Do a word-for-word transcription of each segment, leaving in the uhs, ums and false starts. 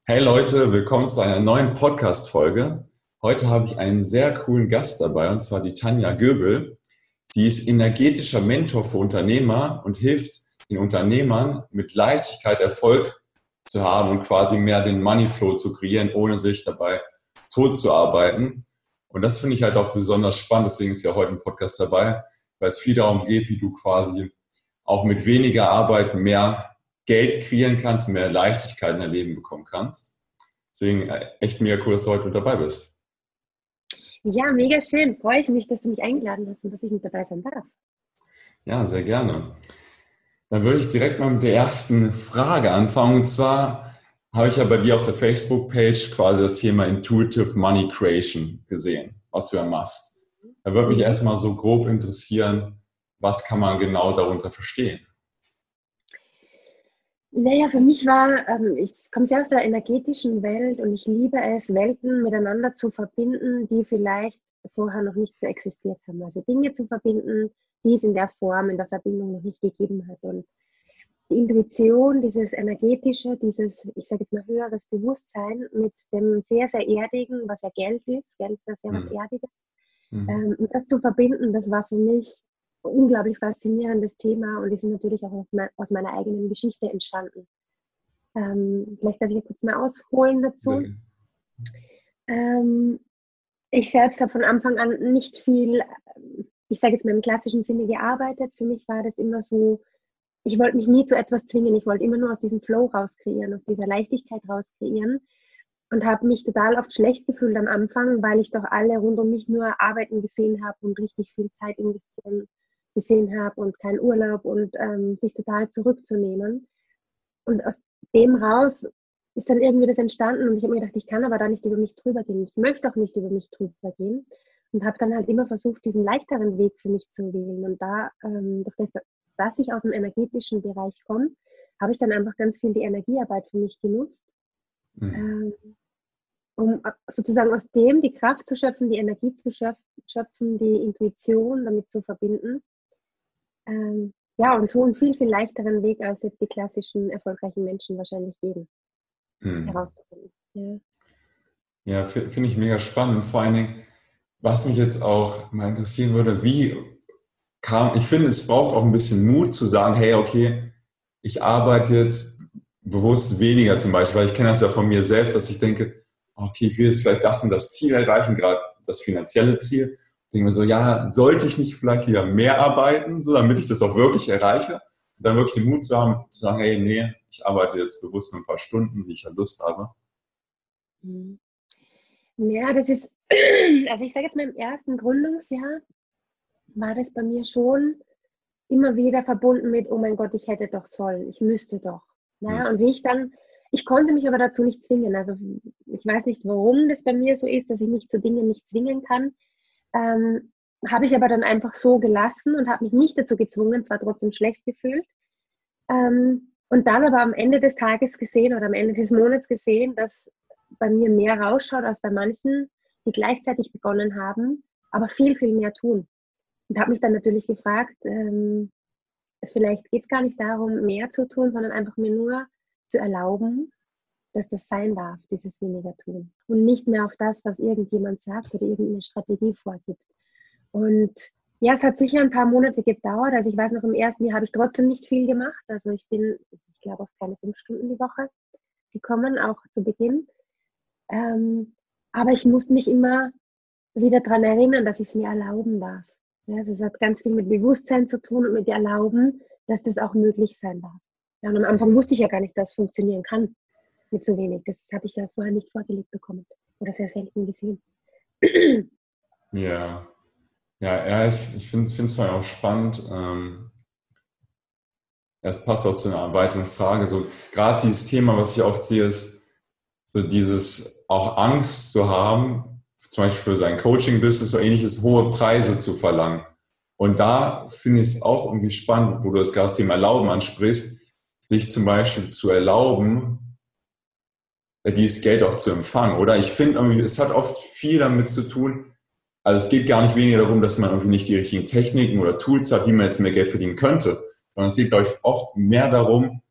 Hey Leute, willkommen zu einer neuen Podcast-Folge. Heute habe ich einen sehr coolen Gast dabei, und zwar die Tanja Göbel. Sie ist energetischer Mentor für Unternehmer und hilft den Unternehmern mit Leichtigkeit Erfolg zu haben und quasi mehr den Moneyflow zu kreieren, ohne sich dabei tot zu arbeiten. Und das finde ich halt auch besonders spannend, deswegen ist ja heute ein Podcast dabei, weil es viel darum geht, wie du quasi auch mit weniger Arbeit mehr Geld kreieren kannst, mehr Leichtigkeit in dein Leben bekommen kannst. Deswegen äh, echt mega cool, dass du heute mit dabei bist. Ja, mega schön. Freue ich mich, dass du mich eingeladen hast und dass ich mit dabei sein darf. Ja, sehr gerne. Dann würde ich direkt mal mit der ersten Frage anfangen. Und zwar habe ich ja bei dir auf der Facebook-Page quasi das Thema Intuitive Money Creation gesehen, was du ja machst. Da würde mich Mhm. erstmal so grob interessieren, was kann man genau darunter verstehen? Naja, für mich war, ähm, ich komme sehr aus der energetischen Welt und ich liebe es, Welten miteinander zu verbinden, die vielleicht vorher noch nicht so existiert haben. Also Dinge zu verbinden, die es in der Form, in der Verbindung noch nicht gegeben hat. Und die Intuition, dieses energetische, dieses, ich sage jetzt mal, höheres Bewusstsein mit dem sehr, sehr erdigen, was ja Geld ist, Geld ist ja sehr was Hm. Erdiges. Hm. Ähm, und das zu verbinden, das war für mich ein unglaublich faszinierendes Thema und ist natürlich auch aus meiner eigenen Geschichte entstanden. Ähm, vielleicht darf ich ja kurz mal ausholen dazu. Sehr- Ähm, ich selbst habe von Anfang an nicht viel, ich sage jetzt mal im klassischen Sinne, gearbeitet. Für mich war das immer so, ich wollte mich nie zu etwas zwingen. Ich wollte immer nur aus diesem Flow rauskreieren, aus dieser Leichtigkeit rauskreieren und habe mich total oft schlecht gefühlt am Anfang, weil ich doch alle rund um mich nur arbeiten gesehen habe und richtig viel Zeit investieren gesehen habe und keinen Urlaub und ähm, sich total zurückzunehmen. Und aus dem raus ist dann irgendwie das entstanden und ich habe mir gedacht, ich kann aber da nicht über mich drüber gehen. Ich möchte auch nicht über mich drüber gehen und habe dann halt immer versucht, diesen leichteren Weg für mich zu wählen. Und da, ähm, durch das, dass ich aus dem energetischen Bereich komme, habe ich dann einfach ganz viel die Energiearbeit für mich genutzt, hm. ähm, um sozusagen aus dem die Kraft zu schöpfen, die Energie zu schöpfen, die Intuition damit zu verbinden. Ähm, ja, und so einen viel, viel leichteren Weg, als jetzt die klassischen erfolgreichen Menschen wahrscheinlich gehen, Hm. herauszufinden. Ja. Ja, f- finde ich mega spannend. Vor allen Dingen, was mich jetzt auch mal interessieren würde, wie kam, ich finde, es braucht auch ein bisschen Mut zu sagen, hey, okay, ich arbeite jetzt bewusst weniger zum Beispiel, weil ich kenne das ja von mir selbst, dass ich denke, okay, ich will jetzt vielleicht das und das Ziel erreichen, gerade das finanzielle Ziel. Ich denke mir so, ja, sollte ich nicht vielleicht wieder mehr arbeiten, so damit ich das auch wirklich erreiche? Und dann wirklich den Mut zu haben, zu sagen, hey, nee, ich arbeite jetzt bewusst nur ein paar Stunden, wie ich halt Lust habe. Mhm. Ja, das ist, also ich sage jetzt mal, im ersten Gründungsjahr war das bei mir schon immer wieder verbunden mit, oh mein Gott, ich hätte doch sollen, ich müsste doch. Hm. Ja, und wie ich dann, ich konnte mich aber dazu nicht zwingen. Also ich weiß nicht, warum das bei mir so ist, dass ich mich zu Dingen nicht zwingen kann. Ähm, habe ich aber dann einfach so gelassen und habe mich nicht dazu gezwungen, zwar trotzdem schlecht gefühlt. Ähm, und dann aber am Ende des Tages gesehen oder am Ende des Monats gesehen, dass bei mir mehr rausschaut als bei manchen, die gleichzeitig begonnen haben, aber viel, viel mehr tun. Und habe mich dann natürlich gefragt, ähm, vielleicht geht es gar nicht darum, mehr zu tun, sondern einfach mir nur zu erlauben, dass das sein darf, dieses weniger tun. Und nicht mehr auf das, was irgendjemand sagt oder irgendeine Strategie vorgibt. Und ja, es hat sicher ein paar Monate gedauert. Also ich weiß noch, im ersten Jahr habe ich trotzdem nicht viel gemacht. Also ich bin, ich glaube, auf keine fünf Stunden die Woche gekommen, auch zu Beginn. Ähm, aber ich musste mich immer wieder daran erinnern, dass ich es mir erlauben darf. Ja, also es hat ganz viel mit Bewusstsein zu tun und mit Erlauben, dass das auch möglich sein darf. Ja, und am Anfang wusste ich ja gar nicht, dass es funktionieren kann mit so wenig. Das habe ich ja vorher nicht vorgelegt bekommen oder sehr selten gesehen. Ja, ja, ja, ich, ich finde es vor allem auch spannend. Ähm, ja, es passt auch zu einer weiteren Frage. So, gerade dieses Thema, was ich oft sehe, ist so dieses auch Angst zu haben, zum Beispiel für sein Coaching-Business oder ähnliches, hohe Preise zu verlangen. Und da finde ich es auch irgendwie spannend, wo du das gerade das Thema Erlauben ansprichst, sich zum Beispiel zu erlauben, dieses Geld auch zu empfangen. Oder ich finde irgendwie, es hat oft viel damit zu tun, also es geht gar nicht weniger darum, dass man irgendwie nicht die richtigen Techniken oder Tools hat, wie man jetzt mehr Geld verdienen könnte, sondern es geht, glaube ich, oft mehr darum,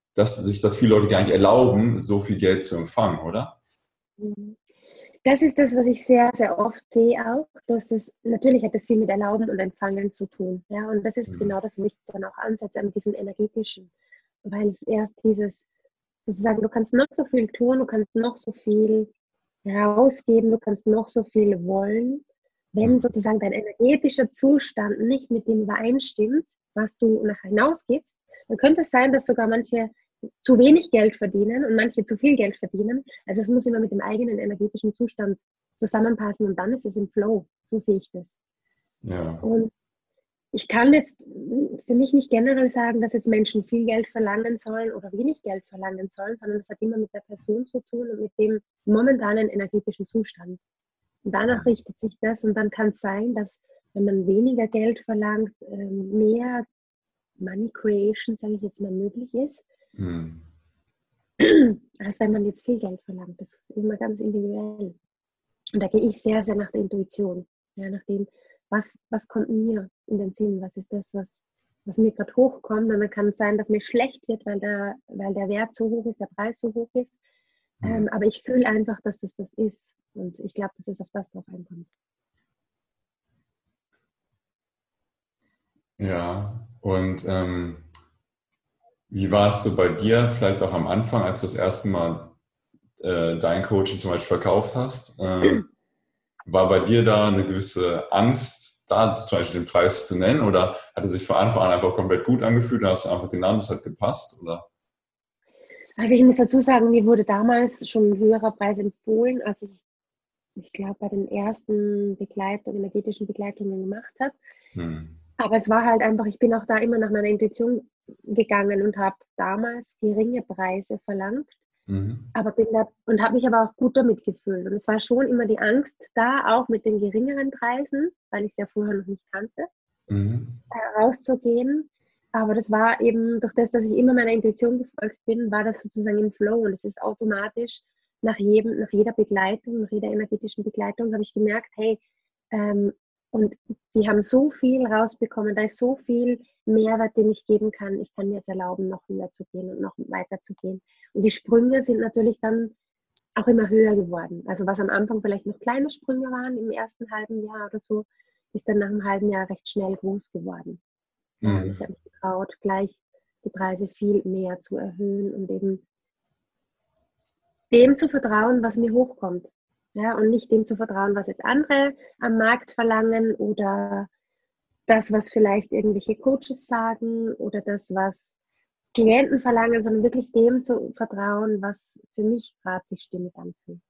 dass sich das viele Leute gar nicht erlauben, so viel Geld zu empfangen, oder? Das ist das, was ich sehr, sehr oft sehe auch, dass es, natürlich hat das viel mit Erlauben und Empfangen zu tun. Ja, und das ist Mhm. genau das, wo ich dann auch ansetze an diesem energetischen. Weil es erst dieses, sozusagen, du kannst noch so viel tun, du kannst noch so viel rausgeben, du kannst noch so viel wollen. Wenn Mhm. sozusagen dein energetischer Zustand nicht mit dem übereinstimmt, was du nach hinaus gibst, dann könnte es sein, dass sogar manche zu wenig Geld verdienen und manche zu viel Geld verdienen. Also es muss immer mit dem eigenen energetischen Zustand zusammenpassen und dann ist es im Flow. So sehe ich das. Ja. Und ich kann jetzt für mich nicht generell sagen, dass jetzt Menschen viel Geld verlangen sollen oder wenig Geld verlangen sollen, sondern das hat immer mit der Person zu tun und mit dem momentanen energetischen Zustand. Und danach richtet sich das und dann kann es sein, dass wenn man weniger Geld verlangt, mehr Money Creation, sage ich jetzt mal, möglich ist, Mhm. als wenn man jetzt viel Geld verlangt. Das ist immer ganz individuell. Und da gehe ich sehr, sehr nach der Intuition. Ja, nach dem, was, was kommt mir in den Sinn? Was ist das, was, was mir gerade hochkommt? Und dann kann es sein, dass mir schlecht wird, weil der, weil der Wert so hoch ist, der Preis so hoch ist. Mhm. Ähm, aber ich fühle einfach, dass es das ist. Und ich glaube, dass es auf das drauf einkommt. Ja, und ähm, wie war es so bei dir, vielleicht auch am Anfang, als du das erste Mal äh, dein Coaching zum Beispiel verkauft hast? Ähm, war bei dir da eine gewisse Angst, da zum Beispiel den Preis zu nennen? Oder hat es sich von Anfang an einfach komplett gut angefühlt? Dann hast du einfach genannt, es hat gepasst? Oder? Also ich muss dazu sagen, mir wurde damals schon ein höherer Preis empfohlen, als ich, ich glaube, bei den ersten Begleitungen, energetischen Begleitungen gemacht habe. Hm. Aber es war halt einfach, ich bin auch da immer nach meiner Intuition gegangen und habe damals geringe Preise verlangt, Mhm. aber bin da und habe mich aber auch gut damit gefühlt. Und es war schon immer die Angst da, auch mit den geringeren Preisen, weil ich es ja vorher noch nicht kannte, Mhm. rauszugehen. Aber das war eben durch das, dass ich immer meiner Intuition gefolgt bin, war das sozusagen im Flow und es ist automatisch nach jedem, nach jeder Begleitung, nach jeder energetischen Begleitung habe ich gemerkt, hey, ähm, und die haben so viel rausbekommen, da ist so viel Mehrwert, den ich geben kann. Ich kann mir jetzt erlauben, noch höher zu gehen und noch weiter zu gehen. Und die Sprünge sind natürlich dann auch immer höher geworden. Also was am Anfang vielleicht noch kleine Sprünge waren im ersten halben Jahr oder so, ist dann nach einem halben Jahr recht schnell groß geworden. Ja, und ich Mhm. habe mich getraut, gleich die Preise viel mehr zu erhöhen und eben dem zu vertrauen, was mir hochkommt. Ja, und nicht dem zu vertrauen, was jetzt andere am Markt verlangen oder das, was vielleicht irgendwelche Coaches sagen oder das, was Klienten verlangen, sondern wirklich dem zu vertrauen, was für mich gerade sich stimmig anfühlt.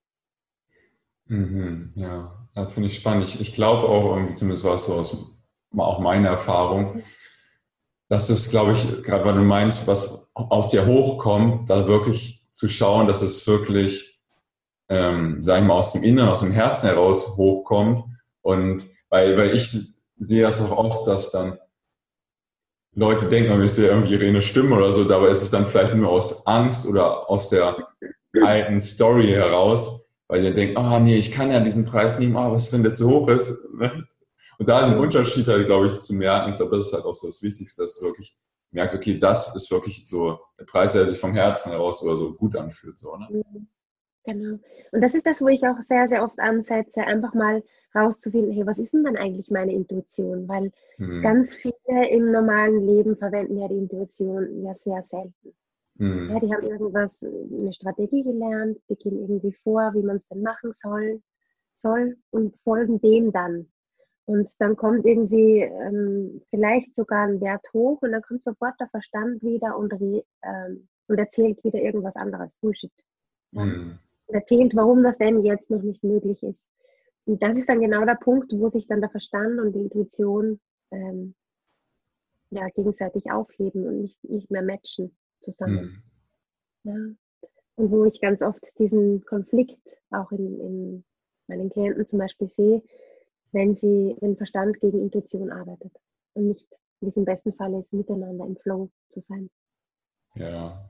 Mhm. Ja, das finde ich spannend. Ich, ich glaube auch irgendwie, zumindest war es so aus auch meine Erfahrung, dass es, glaube ich, gerade weil du meinst, was aus dir hochkommt, da wirklich zu schauen, dass es wirklich, ähm, sag ich mal, aus dem Inneren, aus dem Herzen heraus hochkommt. Und weil, weil ich sehe das auch oft, dass dann Leute denken, man ist ja irgendwie ihre innere Stimme oder so, dabei ist es dann vielleicht nur aus Angst oder aus der alten Story heraus, weil ihr denkt, ah oh, nee, ich kann ja diesen Preis nehmen, ah, oh, was, wenn der zu hoch ist. Und da einen Mhm. Unterschied halt, glaube ich, zu merken, ich glaube, das ist halt auch so das Wichtigste, dass du wirklich merkst, okay, das ist wirklich so der Preis, der sich vom Herzen heraus oder so gut anfühlt, so, ne? Mhm. Genau. Und das ist das, wo ich auch sehr, sehr oft ansetze, einfach mal rauszufinden, hey, was ist denn dann eigentlich meine Intuition? Weil Hm. ganz viele im normalen Leben verwenden ja die Intuition ja sehr selten. Ja, Hm. die haben irgendwas, eine Strategie gelernt, die gehen irgendwie vor, wie man es denn machen soll, soll und folgen dem dann. Und dann kommt irgendwie ähm, vielleicht sogar ein Wert hoch und dann kommt sofort der Verstand wieder und, re, ähm, und erzählt wieder irgendwas anderes, Bullshit. Ja? Hm. Und erzählt, warum das denn jetzt noch nicht möglich ist. Und das ist dann genau der Punkt, wo sich dann der Verstand und die Intuition ähm, ja, gegenseitig aufheben und nicht, nicht mehr matchen zusammen. Hm. Ja? Und wo ich ganz oft diesen Konflikt auch in, in meinen Klienten zum Beispiel sehe, wenn sie, wenn Verstand gegen Intuition arbeitet und nicht, wie es im besten Fall ist, miteinander im Flow zu sein. Ja.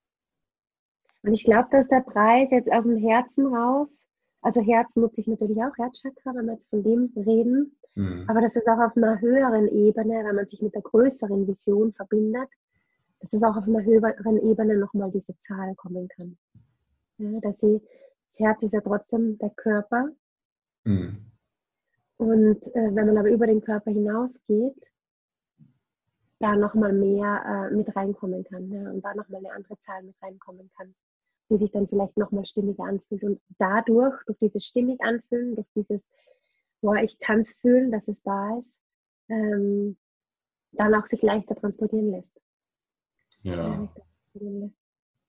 Und ich glaube, dass der Preis jetzt aus dem Herzen raus, also Herz nutze ich natürlich auch, Herzchakra, wenn wir jetzt von dem reden, Hm. aber das ist auch auf einer höheren Ebene, wenn man sich mit der größeren Vision verbindet, dass es auch auf einer höheren Ebene nochmal diese Zahl kommen kann. Ja, dass sie, das Herz ist ja trotzdem der Körper. Mhm. Und äh, wenn man aber über den Körper hinausgeht, da nochmal mehr äh, mit reinkommen kann. Ja, und da nochmal eine andere Zahl mit reinkommen kann, die sich dann vielleicht nochmal stimmiger anfühlt. Und dadurch, durch dieses stimmig anfühlen, durch dieses, boah, ich kann es fühlen, dass es da ist, ähm, dann auch sich leichter transportieren lässt. Ja. Leichter transportieren lässt.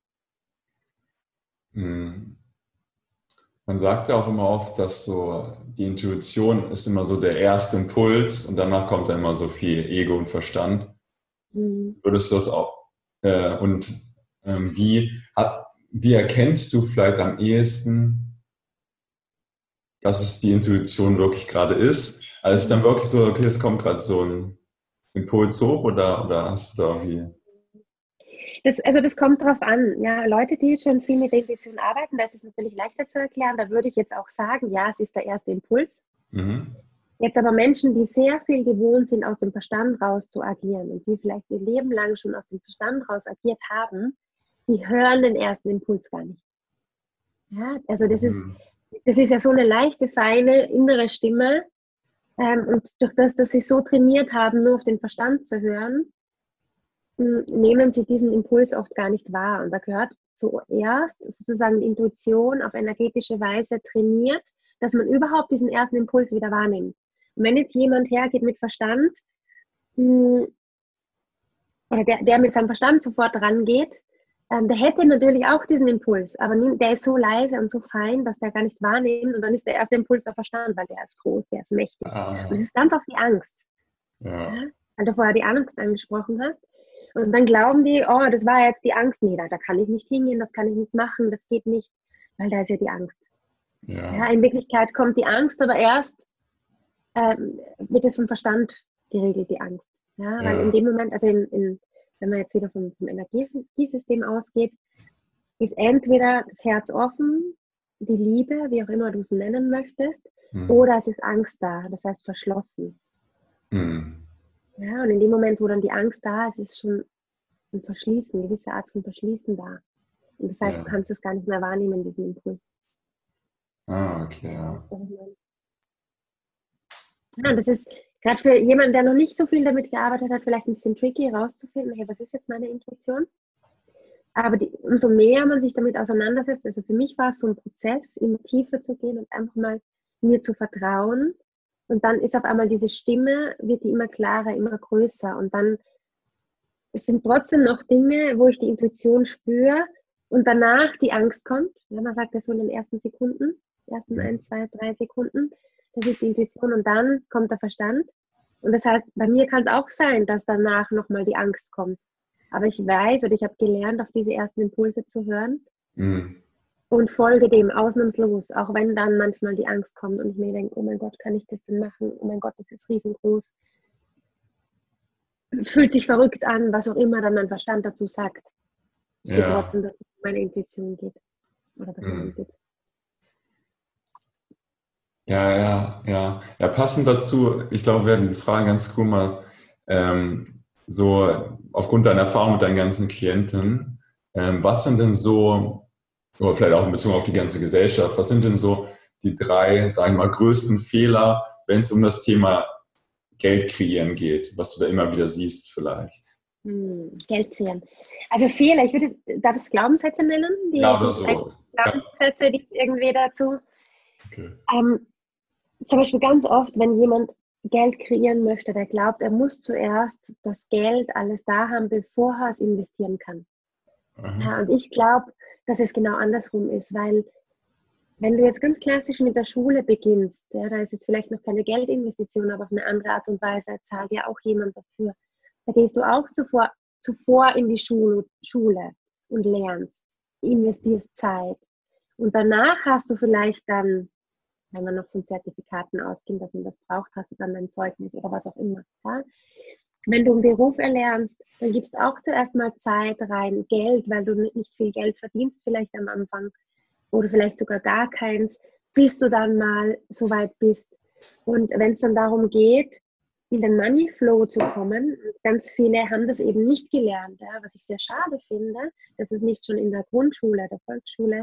Mhm. Man sagt ja auch immer oft, dass so die Intuition ist immer so der erste Impuls und danach kommt dann immer so viel Ego und Verstand. Mhm. Würdest du das auch, äh, und ähm, wie, hat, wie erkennst du vielleicht am ehesten, dass es die Intuition wirklich gerade ist? Also ist dann wirklich so, okay, es kommt gerade so ein Impuls hoch oder, oder hast du da irgendwie... Das, also das kommt drauf an. Ja, Leute, die schon viel mit der Intuition arbeiten, da ist es natürlich leichter zu erklären. Da würde ich jetzt auch sagen, ja, es ist der erste Impuls. Mhm. Jetzt aber Menschen, die sehr viel gewohnt sind, aus dem Verstand raus zu agieren und die vielleicht ihr Leben lang schon aus dem Verstand raus agiert haben, die hören den ersten Impuls gar nicht. Ja, also das ist, Mhm. das ist ja so eine leichte, feine innere Stimme. Ähm, und durch das, dass sie so trainiert haben, nur auf den Verstand zu hören, nehmen sie diesen Impuls oft gar nicht wahr. Und da gehört zuerst sozusagen die Intuition auf energetische Weise trainiert, dass man überhaupt diesen ersten Impuls wieder wahrnimmt. Und wenn jetzt jemand hergeht mit Verstand, oder der, der mit seinem Verstand sofort rangeht, ähm, der hätte natürlich auch diesen Impuls, aber der ist so leise und so fein, dass der gar nicht wahrnimmt und dann ist der erste Impuls der Verstand, weil der ist groß, der ist mächtig. Ah, Und das ist ganz oft die Angst. ja. Ja? Weil du vorher die Angst angesprochen hast. Und dann glauben die, oh, das war jetzt die Angst. Nee, da, da kann ich nicht hingehen, das kann ich nicht machen, das geht nicht, weil da ist ja die Angst. Ja. Ja, in Wirklichkeit kommt die Angst, aber erst ähm, wird es vom Verstand geregelt, die Angst. Ja, weil in Ja. dem Moment, also in, in, wenn man jetzt wieder vom, vom Energiesystem ausgeht, ist entweder das Herz offen, die Liebe, wie auch immer du es nennen möchtest, Mhm. oder es ist Angst da, das heißt verschlossen. Mhm. Ja, und in dem Moment, wo dann die Angst da ist, ist schon ein Verschließen, eine gewisse Art von Verschließen da. Und das heißt, Ja. du kannst es gar nicht mehr wahrnehmen, diesen Impuls. Ah, okay, ja. Ja, und das ist gerade für jemanden, der noch nicht so viel damit gearbeitet hat, vielleicht ein bisschen tricky herauszufinden, hey, was ist jetzt meine Intuition? Aber die, umso mehr man sich damit auseinandersetzt, also für mich war es so ein Prozess, immer tiefer zu gehen und einfach mal mir zu vertrauen. Und dann ist auf einmal diese Stimme, wird die immer klarer, immer größer. Und dann es sind trotzdem noch Dinge, wo ich die Intuition spüre und danach die Angst kommt. Ja, man sagt das so in den ersten Sekunden, ersten Mhm. ein, zwei, drei Sekunden, das ist die Intuition und dann kommt der Verstand. Und das heißt, bei mir kann es auch sein, dass danach nochmal die Angst kommt. Aber ich weiß oder ich habe gelernt, auf diese ersten Impulse zu hören Mhm. und folge dem ausnahmslos, auch wenn dann manchmal die Angst kommt und ich mir denke, oh mein Gott, kann ich das denn machen? Oh mein Gott, das ist riesengroß. Fühlt sich verrückt an, was auch immer dann mein Verstand dazu sagt. Ich gehe Ja. trotzdem, dass es um meine Intuition geht. Oder was meine Mhm. Intuition. Ja, ja, ja. Ja, passend dazu, ich glaube, werden die Fragen ganz cool mal ähm, so aufgrund deiner Erfahrung mit deinen ganzen Klienten, ähm, was sind denn so, oder vielleicht auch in Bezug auf die ganze Gesellschaft, was sind denn so die drei, sagen wir mal, größten Fehler, wenn es um das Thema Geld kreieren geht, was du da immer wieder siehst vielleicht? Hm, Geld kreieren. Also Fehler, ich würde, darf ich es Glaubenssätze nennen? Ja, Die, oder die drei so. Ja, Glaubenssätze, die irgendwie dazu. okay. Ähm, zum Beispiel ganz oft, wenn jemand Geld kreieren möchte, der glaubt, er muss zuerst das Geld alles da haben, bevor er es investieren kann. Ja, Aha. und ich glaube, dass es genau andersrum ist, weil wenn du jetzt ganz klassisch mit der Schule beginnst, ja, da ist jetzt vielleicht noch keine Geldinvestition, aber auf eine andere Art und Weise zahlt ja auch jemand dafür. Da gehst du auch zuvor, zuvor in die Schule, Schule und lernst, investierst Zeit. Und danach hast du vielleicht dann, wenn man noch von Zertifikaten ausgeht, dass man das braucht, hast du dann dein Zeugnis oder was auch immer. Ja? Wenn du einen Beruf erlernst, dann gibst du auch zuerst mal Zeit rein, Geld, weil du nicht viel Geld verdienst vielleicht am Anfang oder vielleicht sogar gar keins, bis du dann mal so weit bist. Und wenn es dann darum geht, in den Money Flow zu kommen. Und ganz viele haben das eben nicht gelernt, ja, was ich sehr schade finde, dass es nicht schon in der Grundschule, der Volksschule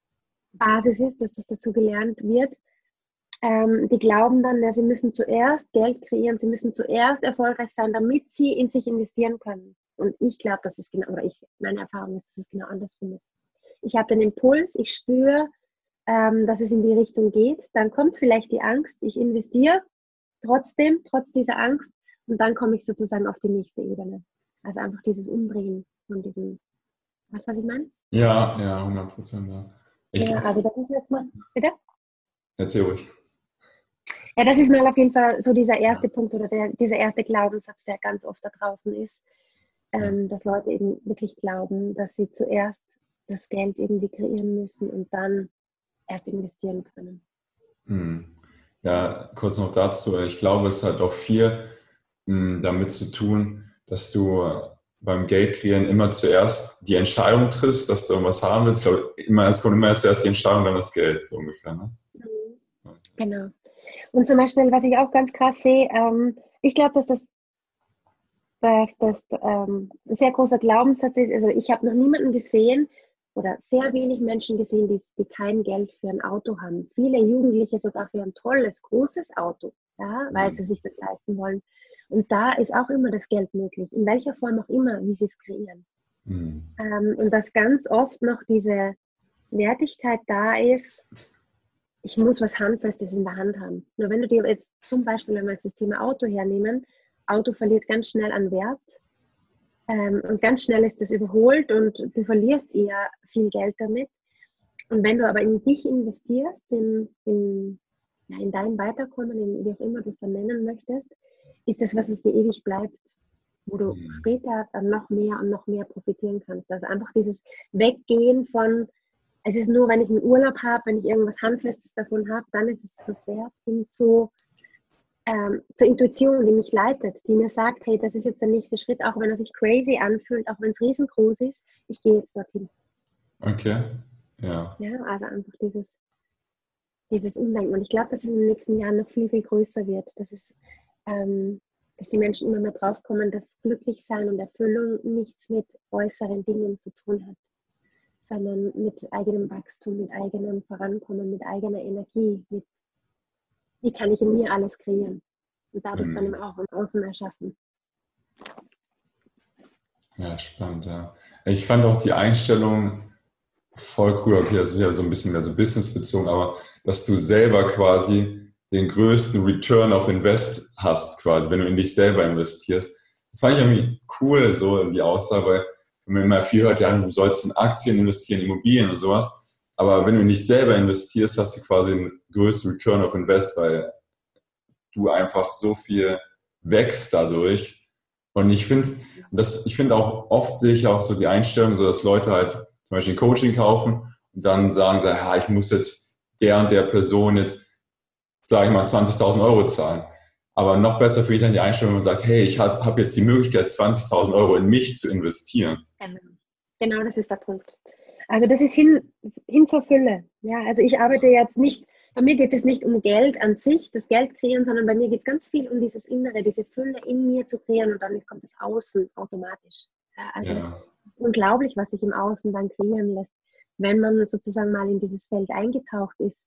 Basis ist, dass das dazu gelernt wird. Ähm, die glauben dann, ja, sie müssen zuerst Geld kreieren, sie müssen zuerst erfolgreich sein, damit sie in sich investieren können. Und ich glaube, dass es genau, oder ich, meine Erfahrung ist, dass es genau andersrum ist. Ich habe den Impuls, ich spüre, ähm, dass es in die Richtung geht. Dann kommt vielleicht die Angst, ich investiere trotzdem, trotz dieser Angst, und dann komme ich sozusagen auf die nächste Ebene. Also einfach dieses Umdrehen von diesem, weißt du, was ich meine? Ja, ja, hundert Prozent. Ja. Ich Ja, glaube, also das ist jetzt mal, bitte? erzähl ruhig. Ja, das ist mal auf jeden Fall so dieser erste Punkt oder der, dieser erste Glaubenssatz, der ganz oft da draußen ist, ähm, ja. Dass Leute eben wirklich glauben, dass sie zuerst das Geld irgendwie kreieren müssen und dann erst investieren können. Hm. Ja, kurz noch dazu. Ich glaube, es hat auch viel mh, damit zu tun, dass du beim Geld kreieren immer zuerst die Entscheidung triffst, dass du irgendwas haben willst. Ich glaube, immer, es kommt immer zuerst die Entscheidung, dann das Geld, so ungefähr. Ne? Mhm. Genau. Und zum Beispiel, was ich auch ganz krass sehe, ähm, ich glaube, dass das, dass das ähm, ein sehr großer Glaubenssatz ist. Also ich habe noch niemanden gesehen oder sehr wenig Menschen gesehen, die, die kein Geld für ein Auto haben. Viele Jugendliche sogar für ein tolles, großes Auto, ja, weil sie sich das leisten wollen. Und da ist auch immer das Geld möglich, in welcher Form auch immer, wie sie es kreieren. Mhm. Ähm, und dass ganz oft noch diese Wertigkeit da ist, ich muss was Handfestes in der Hand haben. Nur wenn du dir jetzt zum Beispiel, wenn wir jetzt das Thema Auto hernehmen, Auto verliert ganz schnell an Wert ähm, und ganz schnell ist das überholt und du verlierst eher viel Geld damit. Und wenn du aber in dich investierst, in, in, ja, in dein Weiterkommen, in wie auch immer du es dann nennen möchtest, ist das was, was dir ewig bleibt, wo du mhm. später dann noch mehr und noch mehr profitieren kannst. Also einfach dieses Weggehen von, es ist nur, wenn ich einen Urlaub habe, wenn ich irgendwas Handfestes davon habe, dann ist es was wert, hin zu, ähm, zur Intuition, die mich leitet, die mir sagt, hey, das ist jetzt der nächste Schritt, auch wenn er sich crazy anfühlt, auch wenn es riesengroß ist, ich gehe jetzt dorthin. Okay, ja. Ja, also einfach dieses, dieses Umdenken. Und ich glaube, dass es in den nächsten Jahren noch viel, viel größer wird. Dass, es, ähm, dass die Menschen immer mehr draufkommen, dass Glücklichsein und Erfüllung nichts mit äußeren Dingen zu tun hat, sondern mit eigenem Wachstum, mit eigenem Vorankommen, mit eigener Energie, mit wie kann ich in mir alles kreieren und dadurch mhm. dann auch im Außen erschaffen. Ja, spannend, ja. Ich fand auch die Einstellung voll cool, okay, das ist ja so ein bisschen mehr so businessbezogen, aber dass du selber quasi den größten Return of Invest hast, quasi, wenn du in dich selber investierst. Das fand ich irgendwie cool, so die Aussage, weil man immer viel hört, ja, du sollst in Aktien investieren, Immobilien und sowas. Aber wenn du nicht selber investierst, hast du quasi den größten Return of Invest, weil du einfach so viel wächst dadurch. Und ich finde das, ich finde auch, oft sehe ich auch so die Einstellung, so dass Leute halt zum Beispiel ein Coaching kaufen und dann sagen sie, ja, ich muss jetzt der und der Person jetzt, sage ich mal, zwanzigtausend Euro zahlen. Aber noch besser finde ich dann die Einstellung, wenn man sagt, hey, ich habe hab jetzt die Möglichkeit, zwanzigtausend Euro in mich zu investieren. Genau. Genau, das ist der Punkt. Also das ist hin, hin zur Fülle. Ja, also ich arbeite jetzt nicht, bei mir geht es nicht um Geld an sich, das Geld kreieren, sondern bei mir geht es ganz viel um dieses Innere, diese Fülle in mir zu kreieren und dann kommt das Außen automatisch. Ja, also Ja. es ist unglaublich, was sich im Außen dann kreieren lässt, wenn man sozusagen mal in dieses Feld eingetaucht ist.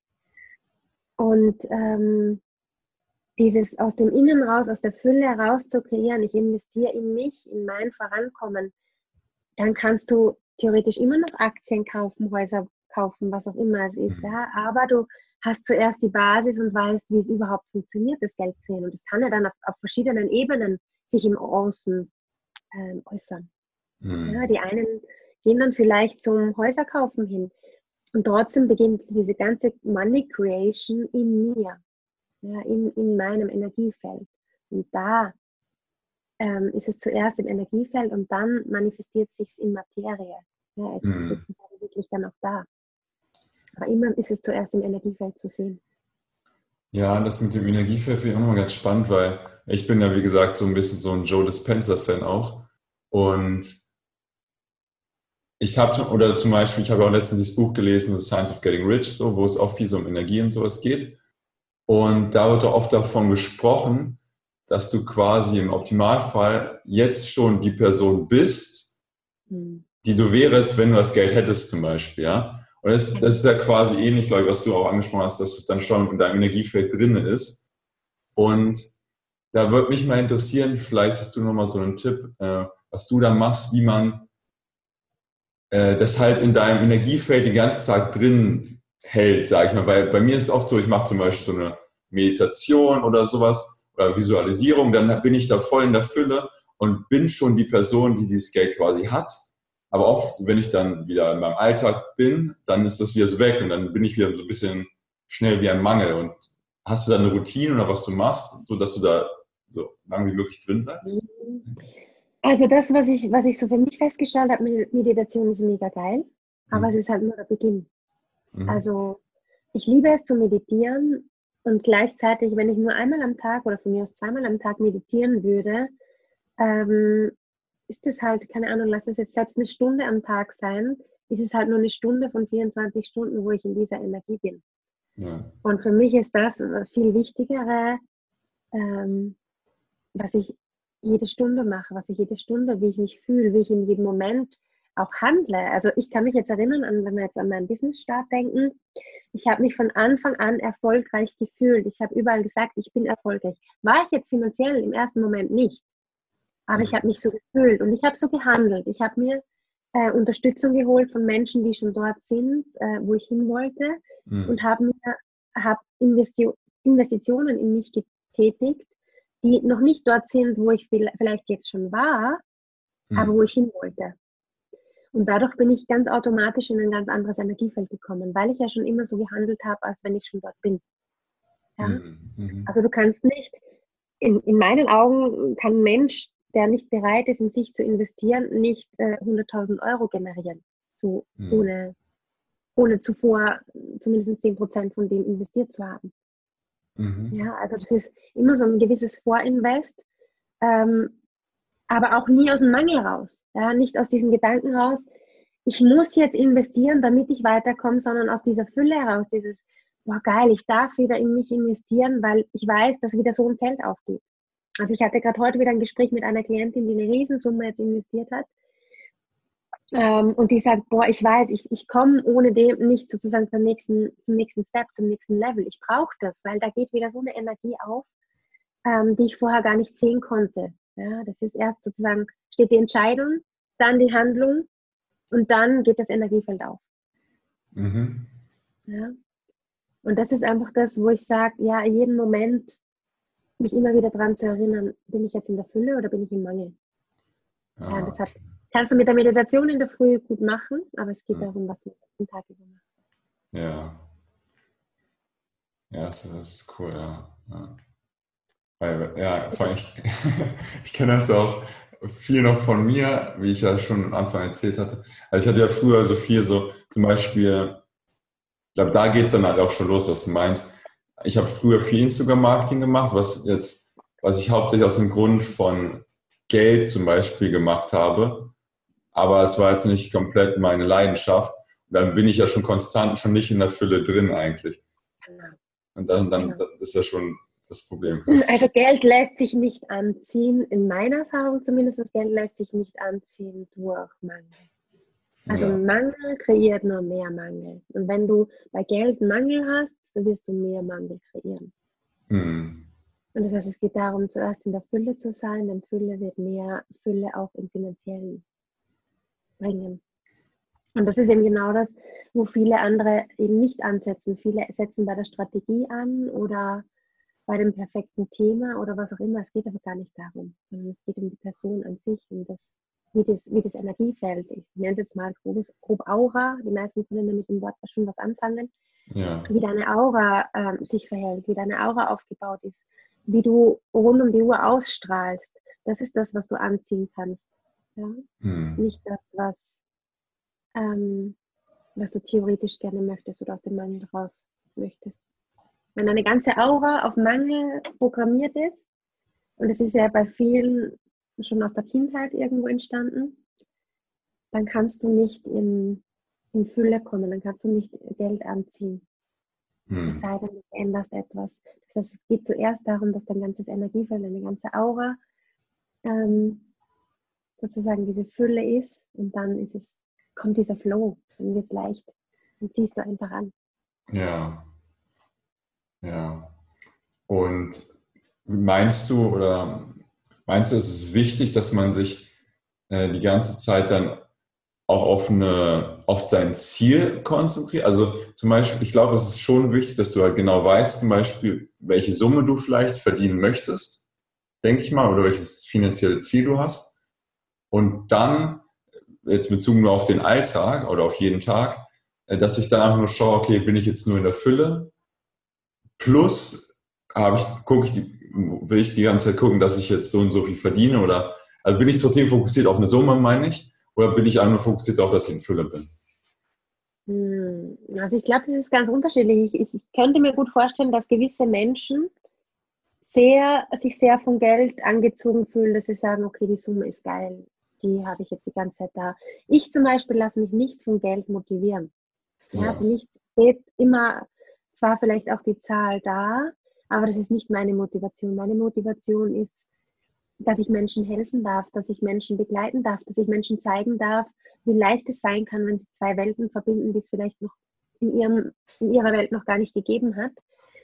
Und ähm, dieses aus dem Innen raus, aus der Fülle heraus zu kreieren, ich investiere in mich, in mein Vorankommen, dann kannst du theoretisch immer noch Aktien kaufen, Häuser kaufen, was auch immer es ist. Ja? Aber du hast zuerst die Basis und weißt, wie es überhaupt funktioniert, das Geld kreieren. Und das kann ja dann auf, auf verschiedenen Ebenen sich im Außen ähm, äußern. Mhm. Ja, die einen gehen dann vielleicht zum Häuserkaufen hin. Und trotzdem beginnt diese ganze Money Creation in mir, ja, in, in meinem Energiefeld. Und da ähm, ist es zuerst im Energiefeld und dann manifestiert es sich in Materie. Ja, es mhm. ist sozusagen wirklich dann auch da. Aber immer ist es zuerst im Energiefeld zu sehen. Ja, das mit dem Energiefeld finde ich auch nochmal ganz spannend, weil ich bin ja, wie gesagt, so ein bisschen so ein Joe Dispenza-Fan auch. Und ich habe, oder zum Beispiel, ich habe auch letztens das Buch gelesen, The Science of Getting Rich, so, wo es auch viel so um Energie und sowas geht. Und da wird auch oft davon gesprochen, dass du quasi im Optimalfall jetzt schon die Person bist, Mhm. die du wärst, wenn du das Geld hättest zum Beispiel, ja. Und das, das ist ja quasi ähnlich, glaube ich, was du auch angesprochen hast, dass es dann schon in deinem Energiefeld drin ist. Und da würde mich mal interessieren, vielleicht hast du nochmal so einen Tipp, äh, was du da machst, wie man äh, das halt in deinem Energiefeld den ganzen Tag drin hält, sage ich mal. Weil bei mir ist es oft so, ich mache zum Beispiel so eine Meditation oder sowas oder Visualisierung, dann bin ich da voll in der Fülle und bin schon die Person, die dieses Geld quasi hat. Aber oft, wenn ich dann wieder in meinem Alltag bin, dann ist das wieder so weg und dann bin ich wieder so ein bisschen schnell wie ein Mangel. Und hast du da eine Routine oder was du machst, so dass du da so lange wie möglich drin bleibst? Also das, was ich, was ich so für mich festgestellt habe, Meditation ist mega geil, aber es Mhm. ist halt nur der Beginn. Mhm. Also ich liebe es zu meditieren und gleichzeitig, wenn ich nur einmal am Tag oder von mir aus zweimal am Tag meditieren würde, ähm, ist es halt, keine Ahnung, lass es jetzt selbst eine Stunde am Tag sein, ist es halt nur eine Stunde von vierundzwanzig Stunden, wo ich in dieser Energie bin. Ja. Und für mich ist das viel Wichtigere, ähm, was ich jede Stunde mache, was ich jede Stunde, wie ich mich fühle, wie ich in jedem Moment auch handle. Also ich kann mich jetzt erinnern, an, wenn wir jetzt an meinen Business-Start denken, ich habe mich von Anfang an erfolgreich gefühlt. Ich habe überall gesagt, ich bin erfolgreich. War ich jetzt finanziell im ersten Moment nicht, aber ich habe mich so gefühlt und ich habe so gehandelt. Ich habe mir äh, Unterstützung geholt von Menschen, die schon dort sind, äh, wo ich hin wollte und Mhm. habe mir hab Investi Investitionen in mich getätigt, die noch nicht dort sind, wo ich vielleicht jetzt schon war, aber wo Mhm. ich hin wollte. Und dadurch bin ich ganz automatisch in ein ganz anderes Energiefeld gekommen, weil ich ja schon immer so gehandelt habe, als wenn ich schon dort bin. Ja? Mhm. Mhm. Also du kannst nicht, in, in meinen Augen kann ein Mensch, der nicht bereit ist, in sich zu investieren, nicht äh, hunderttausend Euro generieren, so Mhm. ohne, ohne zuvor zumindest zehn Prozent von dem investiert zu haben. Mhm. Ja, also das ist immer so ein gewisses Vorinvest, ähm, aber auch nie aus dem Mangel raus. Ja, nicht aus diesem Gedanken raus, ich muss jetzt investieren, damit ich weiterkomme, sondern aus dieser Fülle heraus, dieses, boah geil, ich darf wieder in mich investieren, weil ich weiß, dass wieder so ein Feld aufgeht. Also ich hatte gerade heute wieder ein Gespräch mit einer Klientin, die eine Riesensumme jetzt investiert hat. Ähm, und die sagt, boah, ich weiß, ich, ich komme ohne dem nicht sozusagen zum nächsten, zum nächsten Step, zum nächsten Level. Ich brauche das, weil da geht wieder so eine Energie auf, ähm, die ich vorher gar nicht sehen konnte. Ja, das ist erst sozusagen, steht die Entscheidung, dann die Handlung und dann geht das Energiefeld auf. Mhm. Ja? Und das ist einfach das, wo ich sage, ja, jeden Moment mich immer wieder daran zu erinnern, bin ich jetzt in der Fülle oder bin ich im Mangel? Ja, und Ja, das hat, okay. kannst du mit der Meditation in der Früh gut machen, aber es geht Ja, darum, was du den Tag über machst. ja, ja, das, das ist cool, ja. Ja, weil, ja, vor allem ich, ich kenne das auch viel noch von mir, wie ich ja schon am Anfang erzählt hatte. Also ich hatte ja früher so viel so, zum Beispiel, ich glaube, da geht es dann halt auch schon los, was du meinst. Ich habe früher viel Instagram-Marketing gemacht, was jetzt, was ich hauptsächlich aus dem Grund von Geld zum Beispiel gemacht habe. Aber es war jetzt nicht komplett meine Leidenschaft. Und dann bin ich ja schon konstant schon nicht in der Fülle drin eigentlich. Genau, Und dann, dann, genau. dann ist ja schon das Problem. Also Geld lässt sich nicht anziehen, in meiner Erfahrung zumindest, das Geld lässt sich nicht anziehen durch Mangel. Also Ja. Mangel kreiert nur mehr Mangel. Und wenn du bei Geld Mangel hast, dann wirst du mehr Mangel kreieren. Hm. Und das heißt, es geht darum, zuerst in der Fülle zu sein, denn Fülle wird mehr Fülle auch im Finanziellen bringen. Und das ist eben genau das, wo viele andere eben nicht ansetzen. Viele setzen bei der Strategie an oder bei dem perfekten Thema oder was auch immer. Es geht aber gar nicht darum, sondern es geht um die Person an sich, um das, wie das, wie das Energiefeld ist. Ich nenne es jetzt mal grob, grob Aura. Die meisten können damit dem Wort schon was anfangen. Ja. Wie deine Aura ähm, sich verhält, wie deine Aura aufgebaut ist, wie du rund um die Uhr ausstrahlst. Das ist das, was du anziehen kannst. Ja? Hm. Nicht das, was ähm, was du theoretisch gerne möchtest oder aus dem Mangel raus möchtest. Wenn deine ganze Aura auf Mangel programmiert ist, und es ist ja bei vielen schon aus der Kindheit irgendwo entstanden, dann kannst du nicht in, in Fülle kommen, dann kannst du nicht Geld anziehen. Hm. Es sei denn, du änderst etwas. Das heißt, es geht zuerst darum, dass dein ganzes Energiefeld, deine ganze Aura ähm, sozusagen diese Fülle ist und dann ist es, kommt dieser Flow, dann wird es leicht. Dann ziehst du einfach an. Ja, ja. Und meinst du oder meinst du, es ist wichtig, dass man sich äh, die ganze Zeit dann auch auf, eine, auf sein Ziel konzentriert? Also zum Beispiel, ich glaube, es ist schon wichtig, dass du halt genau weißt, zum Beispiel, welche Summe du vielleicht verdienen möchtest, denke ich mal, oder welches finanzielle Ziel du hast. Und dann, jetzt bezogen nur auf den Alltag oder auf jeden Tag, äh, dass ich dann einfach nur schaue, okay, bin ich jetzt nur in der Fülle? Plus habe ich, gucke ich die, will ich die ganze Zeit gucken, dass ich jetzt so und so viel verdiene oder also bin ich trotzdem fokussiert auf eine Summe, meine ich, oder bin ich einfach nur fokussiert darauf, dass ich in Fülle bin? Hm, Also ich glaube, das ist ganz unterschiedlich. Ich, ich könnte mir gut vorstellen, dass gewisse Menschen sehr, sich sehr von Geld angezogen fühlen, dass sie sagen, okay, die Summe ist geil, die habe ich jetzt die ganze Zeit da. Ich zum Beispiel lasse mich nicht von Geld motivieren. Ja, Ja, für mich steht immer zwar vielleicht auch die Zahl da, aber das ist nicht meine Motivation. Meine Motivation ist, dass ich Menschen helfen darf, dass ich Menschen begleiten darf, dass ich Menschen zeigen darf, wie leicht es sein kann, wenn sie zwei Welten verbinden, die es vielleicht noch in, ihrem, in ihrer Welt noch gar nicht gegeben hat.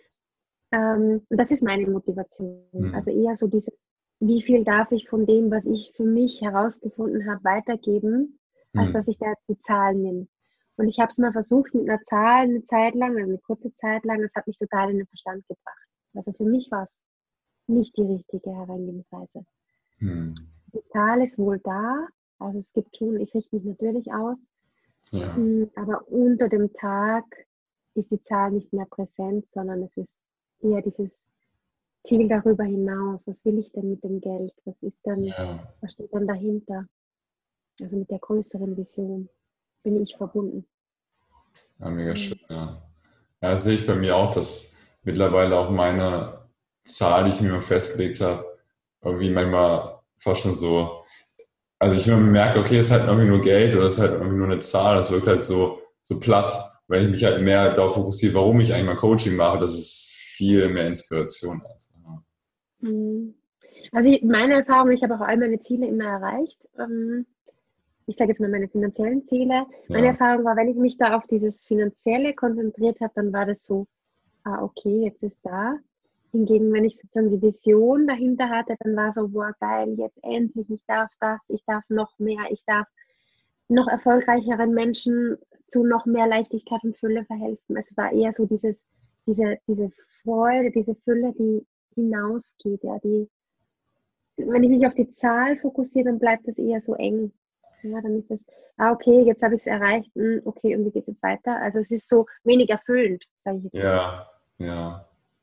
Ähm, und das ist meine Motivation. hm. Also eher so dieses, wie viel darf ich von dem, was ich für mich herausgefunden habe, weitergeben, als Hm. dass ich da jetzt die Zahlen nehme. Und ich habe es mal versucht mit einer Zahl eine Zeit lang, also eine kurze Zeit lang, das hat mich total in den Verstand gebracht. Also für mich war es nicht die richtige Herangehensweise. Hm. Die Zahl ist wohl da, also es gibt schon, ich richte mich natürlich aus, Ja, mm, aber unter dem Tag ist die Zahl nicht mehr präsent, sondern es ist eher dieses Ziel darüber hinaus. Was will ich denn mit dem Geld? Was ist denn, ja, was steht dann dahinter? Also mit der größeren Vision bin ich verbunden. ja, mega Ja. schön, ja. Ja, das sehe ich bei mir auch, dass mittlerweile auch meine Zahl, die ich mir mal festgelegt habe, irgendwie manchmal fast schon so, also ich immer merke, okay, es ist halt irgendwie nur Geld oder es ist halt irgendwie nur eine Zahl, das wirkt halt so, so platt. Wenn ich mich halt mehr darauf fokussiere, warum ich eigentlich mal Coaching mache, das ist viel mehr Inspiration. Einfach. Mhm. Also ich, meine Erfahrung, ich habe auch all meine Ziele immer erreicht. Ähm, ich sage jetzt mal meine finanziellen Ziele. Meine Ja, Erfahrung war, wenn ich mich da auf dieses Finanzielle konzentriert habe, dann war das so, ah, okay, jetzt ist da. Hingegen, wenn ich sozusagen die Vision dahinter hatte, dann war so, boah, geil, jetzt endlich, ich darf das, ich darf noch mehr, ich darf noch erfolgreicheren Menschen zu noch mehr Leichtigkeit und Fülle verhelfen. Es war eher so dieses, diese, diese Freude, diese Fülle, die hinausgeht, ja, die, wenn ich mich auf die Zahl fokussiere, dann bleibt es eher so eng. Ja, dann ist es, ah, okay, jetzt habe ich es erreicht, hm, okay, und wie geht es jetzt weiter? Also es ist so wenig erfüllend, sage ich jetzt mal. ja, ja.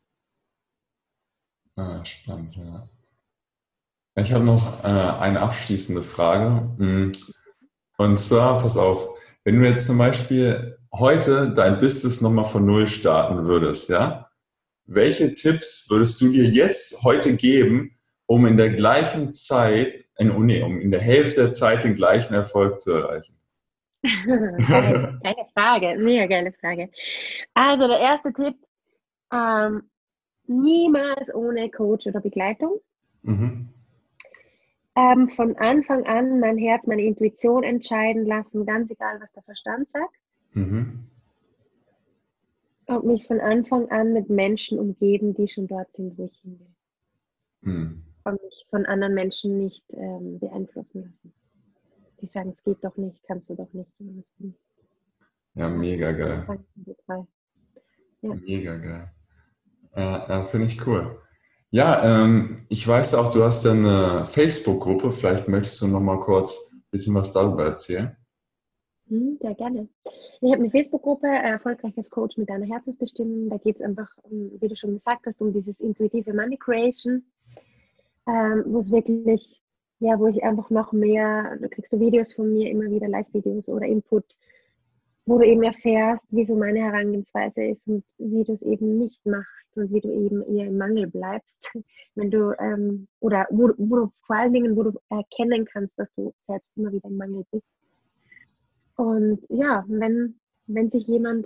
Ah, spannend, ja. Ich habe noch äh, eine abschließende Frage. Hm. Und zwar, pass auf, wenn du jetzt zum Beispiel heute dein Business nochmal von Null starten würdest, ja? Welche Tipps würdest du dir jetzt heute geben, um in der gleichen Zeit, in, oh nee, um in der Hälfte der Zeit den gleichen Erfolg zu erreichen? Geil, geile Frage, mega geile Frage. Also der erste Tipp, ähm, niemals ohne Coach oder Begleitung. Mhm. Ähm, von Anfang an mein Herz, meine Intuition entscheiden lassen, ganz egal, was der Verstand sagt. Mhm. Und mich von Anfang an mit Menschen umgeben, die schon dort sind, wo ich hin will. Mhm. Und mich von anderen Menschen nicht ähm, beeinflussen lassen. Die sagen, es geht doch nicht, kannst du doch nicht. Und das bin, Ja, ja, mega das geil. sagen die drei. Ja. Mega geil. Ja, ja, finde ich cool. Ja, ähm, ich weiß auch, du hast ja eine Facebook-Gruppe. Vielleicht möchtest du noch mal kurz ein bisschen was darüber erzählen. Hm, sehr gerne. Ich habe eine Facebook-Gruppe, äh, Erfolgreiches Coach mit deiner Herzensbestimmung. Da geht es einfach, um, wie du schon gesagt hast, um dieses intuitive Money Creation, ähm, wo es wirklich, ja, wo ich einfach noch mehr, da kriegst du Videos von mir, immer wieder Live-Videos oder Input, wo du eben erfährst, wie so meine Herangehensweise ist und wie du es eben nicht machst und wie du eben eher im Mangel bleibst, wenn du, ähm, oder wo, wo du vor allen Dingen, wo du erkennen kannst, dass du selbst immer wieder im Mangel bist. Und ja, wenn, wenn sich jemand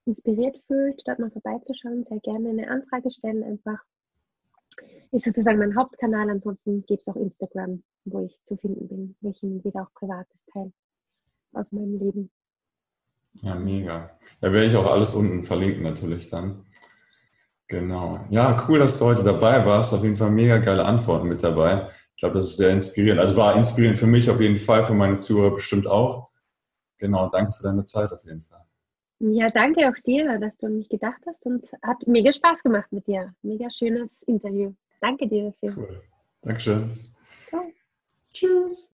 inspiriert fühlt, dort mal vorbeizuschauen, sehr gerne eine Anfrage stellen einfach. Ist sozusagen mein Hauptkanal, ansonsten gibt es auch Instagram, wo ich zu finden bin, wo ich hin wieder auch Privates teile aus meinem Leben. Ja, mega. Da werde ich auch alles unten verlinken natürlich dann. Genau. Ja, cool, dass du heute dabei warst. Auf jeden Fall mega geile Antworten mit dabei. Ich glaube, das ist sehr inspirierend. Also war inspirierend für mich auf jeden Fall, für meine Zuhörer bestimmt auch. Genau, danke für deine Zeit auf jeden Fall. Ja, danke auch dir, dass du an mich gedacht hast und hat mega Spaß gemacht mit dir. Mega schönes Interview. Danke dir dafür. Cool. Dankeschön. Ciao. Tschüss.